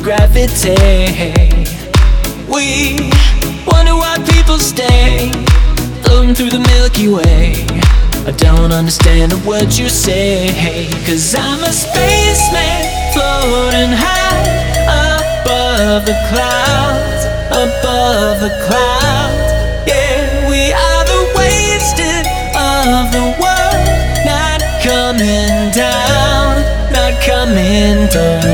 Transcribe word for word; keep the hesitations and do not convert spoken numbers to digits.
gravity. We wonder why people stay floating through the Milky Way. I don't understand a word you say, 'cause I'm a spaceman floating high above the clouds, above the clouds. Yeah, we are the wasted of the world, not coming down, not coming down.